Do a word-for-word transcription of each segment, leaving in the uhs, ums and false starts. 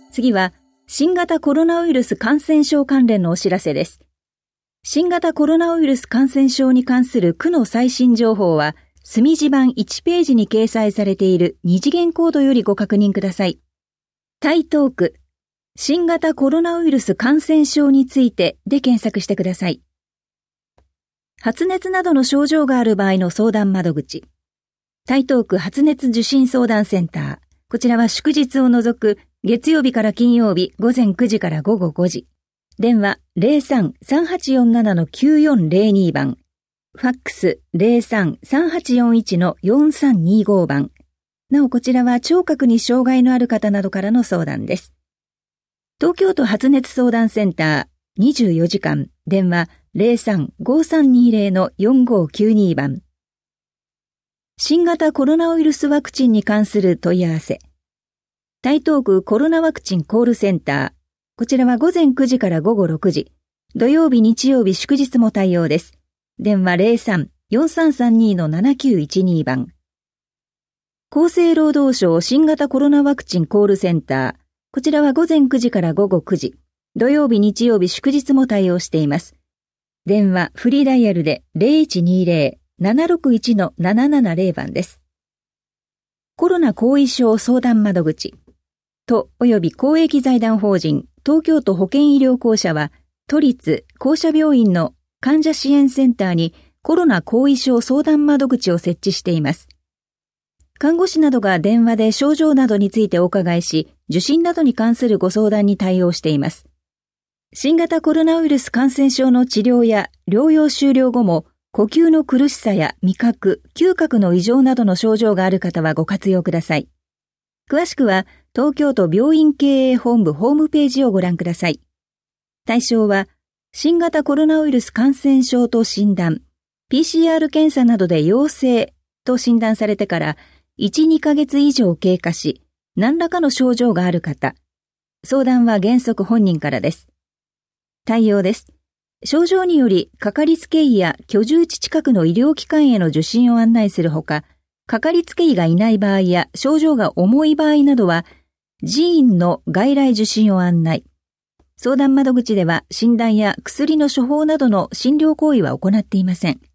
次は、新型コロナウイルス感染症関連のお知らせです。新型コロナウイルス感染症に関する区の最新情報は、墨字版いちページに掲載されている二次元コードよりご確認ください。台東区、新型コロナウイルス感染症についてで検索してください。発熱などの症状がある場合の相談窓口。台東区発熱受診相談センター。こちらは祝日を除く月曜日から金曜日午前くじから午後ごじ。電話 ゼロさん さんはちよんなな きゅうよんゼロに 番。ファックス ゼロさん さんはちよんいち よんさんにご 番。なおこちらは聴覚に障害のある方などからの相談です。東京都発熱相談センターにじゅうよじかん電話 ゼロさん ごさんにゼロ よんごきゅうに 番。新型コロナウイルスワクチンに関する問い合わせ。台東区コロナワクチンコールセンター。こちらは午前くじから午後ろくじ。土曜日日曜日祝日も対応です。電話 ゼロさん よんさんさんに ななきゅういちに 番。厚生労働省新型コロナワクチンコールセンター。こちらは午前くじから午後くじ。土曜日日曜日祝日も対応しています。電話フリーダイヤルで ゼロいちにゼロ ななろくいち ななななゼロ 番です。コロナ後遺症相談窓口。都及び公益財団法人東京都保健医療公社は都立公社病院の患者支援センターにコロナ後遺症相談窓口を設置しています。看護師などが電話で症状などについてお伺いし、受診などに関するご相談に対応しています。新型コロナウイルス感染症の治療や療養終了後も呼吸の苦しさや味覚、嗅覚の異常などの症状がある方はご活用ください。詳しくは東京都病院経営本部ホームページをご覧ください。対象は新型コロナウイルス感染症と診断、ピーシーアール 検査などで陽性と診断されてからいち、にかげつ以上経過し、何らかの症状がある方。相談は原則本人からです。対応です。症状により、かかりつけ医や居住地近くの医療機関への受診を案内するほか、かかりつけ医がいない場合や症状が重い場合などは、寺院の外来受診を案内。相談窓口では診断や薬の処方などの診療行為は行っていません。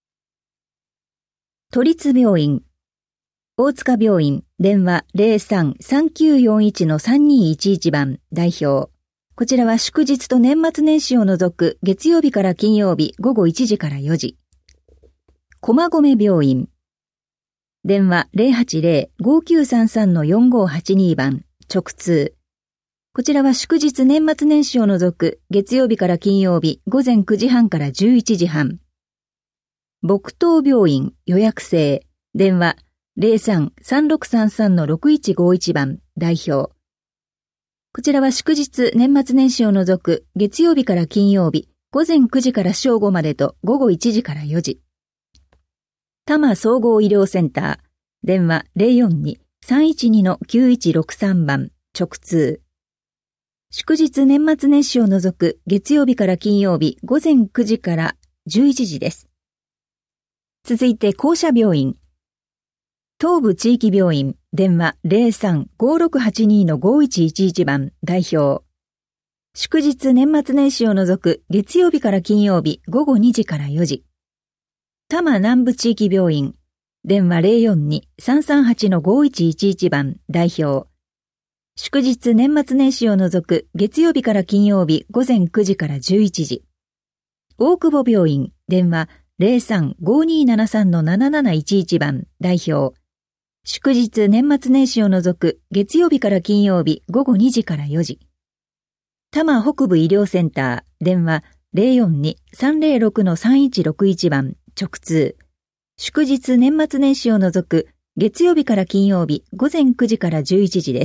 都立病院。大塚病院、電話 ゼロさん さんきゅうよんいち さんにいちいち 番、代表。こちらは祝日と年末年始を除く月曜日から金曜日午後いちじからよじ。駒込病院。電話 ゼロはちゼロ ごきゅうさんさん よんごはちに 番、直通。こちらは祝日年末年始を除く月曜日から金曜日午前くじはんからじゅういちじはん。木東病院予約制。電話 ゼロさん さんろくさんさん ろくいちごいち 番、代表。こちらは祝日年末年始を除く月曜日から金曜日午前くじから正午までと午後いちじからよじ。多摩総合医療センター。電話 ゼロよんに さんいちに きゅういちろくさん 番、直通。祝日年末年始を除く月曜日から金曜日午前くじからじゅういちじです。続いて公社病院。東部地域病院、電話 ゼロさん ごろくはちに ごいちいちいち 番、代表。祝日年末年始を除く月曜日から金曜日午後にじからよじ。多摩南部地域病院、電話 ゼロよんに さんさんはち ごいちいちいち 番、代表。祝日年末年始を除く月曜日から金曜日午前くじからじゅういちじ。大久保病院、電話 ゼロさん ごにななさん なななないちいち 番、代表。祝日年末年始を除く月曜日から金曜日午後にじからよじ。多摩北部医療センター、電話 ゼロよんに さんゼロろく さんいちろくいち 番、直通。祝日年末年始を除く月曜日から金曜日午前くじからじゅういちじです。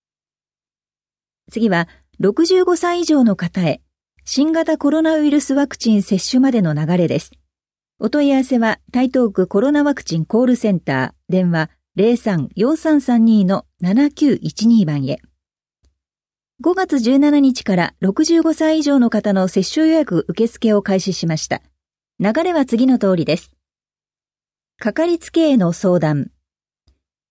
次はろくじゅうごさい以上の方へ新型コロナウイルスワクチン接種までの流れです。お問い合わせは台東区コロナワクチンコールセンター、電話 ゼロさん よんさんさんに ななきゅういちに 番へ。ごがつじゅうしちにちからろくじゅうごさい以上の方の接種予約受付を開始しました。流れは次の通りです。かかりつけへの相談。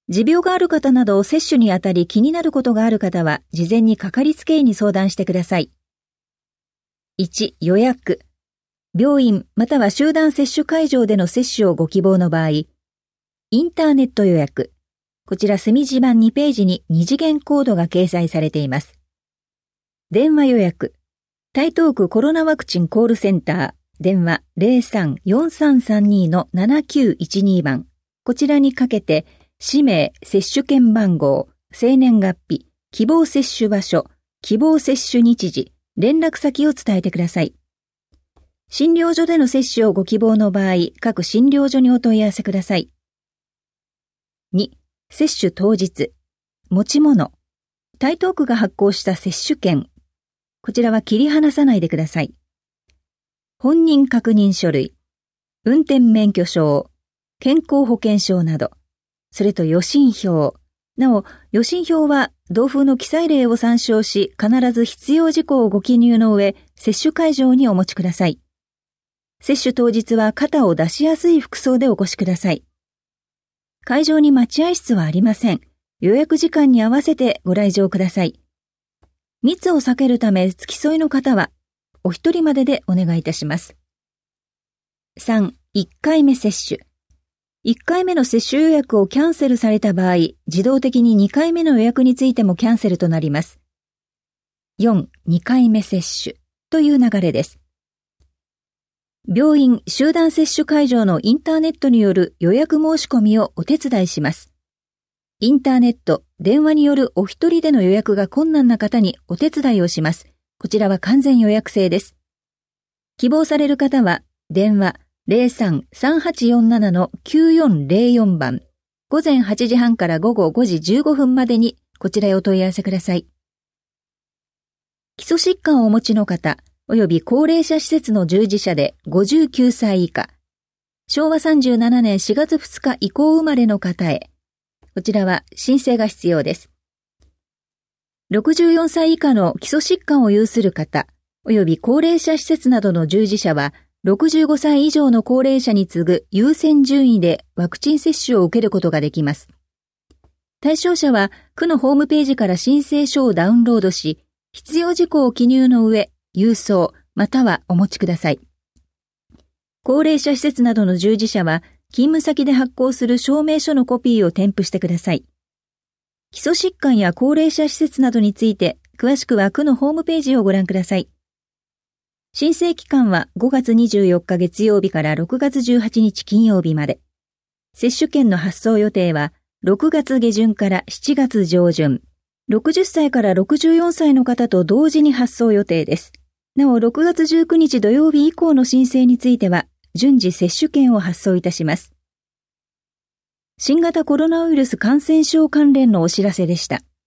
持病がある方など接種にあたり気になることがある方は、事前にかかりつけ医に相談してください。いち、予約。病院または集団接種会場での接種をご希望の場合、インターネット予約。こちら墨字版にページにに次元コードが掲載されています。電話予約。台東区コロナワクチンコールセンター、電話 ゼロさん よんさんさんに のななきゅういちに 番。こちらにかけて、氏名、接種券番号、生年月日、希望接種場所、希望接種日時、連絡先を伝えてください。診療所での接種をご希望の場合、各診療所にお問い合わせください。に、接種当日。持ち物。台東区が発行した接種券。こちらは切り離さないでください。本人確認書類。運転免許証。健康保険証など。それと予診票。なお、予診票は同封の記載例を参照し、必ず必要事項をご記入の上、接種会場にお持ちください。接種当日は肩を出しやすい服装でお越しください。会場に待合室はありません。予約時間に合わせてご来場ください。密を避けるため付き添いの方は、お一人まででお願いいたします。さん、いっかいめ接種。いっかいめの接種予約をキャンセルされた場合、自動的ににかいめの予約についてもキャンセルとなります。よん、にかいめ接種という流れです。病院、集団接種会場のインターネットによる予約申し込みをお手伝いします。インターネット、電話によるお一人での予約が困難な方にお手伝いをします。こちらは完全予約制です。希望される方は、電話 ゼロさん さんはちよんなな のきゅうよんゼロよん 番、午前はちじはんから午後ごじじゅうごふんまでにこちらへお問い合わせください。基礎疾患をお持ちの方、および高齢者施設の従事者でごじゅうきゅうさい以下、しょうわさんじゅうななねんしがつふつか以降生まれの方へ、こちらは申請が必要です。ろくじゅうよんさい以下の基礎疾患を有する方、および高齢者施設などの従事者は、ろくじゅうごさい以上の高齢者に次ぐ優先順位でワクチン接種を受けることができます。対象者は、区のホームページから申請書をダウンロードし、必要事項を記入の上、郵送またはお持ちください。高齢者施設などの従事者は、勤務先で発行する証明書のコピーを添付してください。基礎疾患や高齢者施設などについて、詳しくは区のホームページをご覧ください。申請期間はごがつにじゅうよっか月曜日からろくがつじゅうはちにち金曜日まで。接種券の発送予定はろくがつげじゅんからしちがつじょうじゅん。ろくじゅっさいからろくじゅうよんさいの方と同時に発送予定です。なおろくがつじゅうくにち土曜日以降の申請については順次接種券を発送いたします。新型コロナウイルス感染症関連のお知らせでした。